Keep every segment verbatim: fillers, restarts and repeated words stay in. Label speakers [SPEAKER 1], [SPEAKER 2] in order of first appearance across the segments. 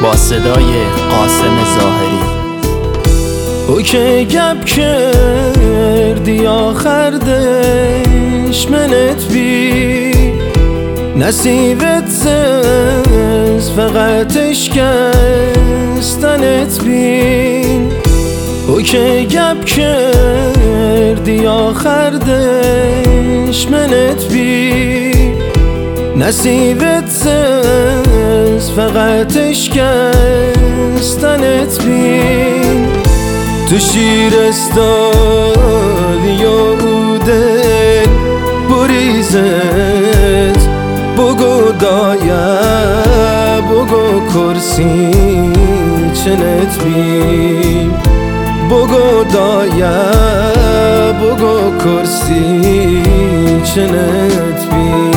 [SPEAKER 1] با صدای قاسم ظاهری.
[SPEAKER 2] او که گپ کردی آخردش منت بی نصیبت زز فقط اشکستنت بین. او که گپ کردی آخردش منت بی نصیبت زز فقط اشکستنت بین. تو شیرستانی و دل بریزت بگو دایه بگو کرسی چنت بین. بگو دایه بگو کرسی چنت بین.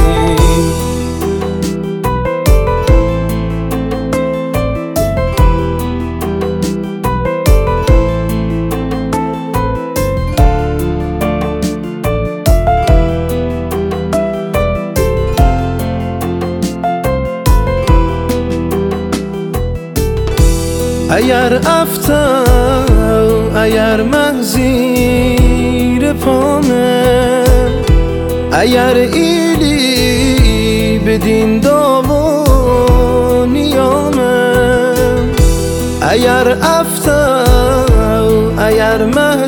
[SPEAKER 2] اگر افتا اگر مغزیر پامه اگر ایلی بدین داوا نیامه. اگر افتا اگر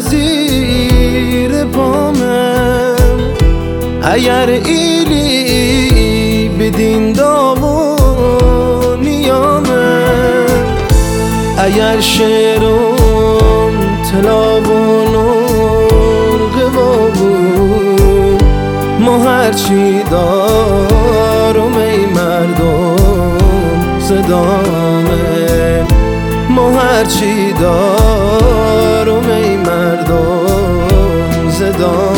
[SPEAKER 2] مغزیر پامه اگر ایلی بدین داوا نیامه. اگر شعرم تلاون و قوابون ما هرچی دارم ای مردم صدامه. ما هرچی دارم ای مردم صدامه.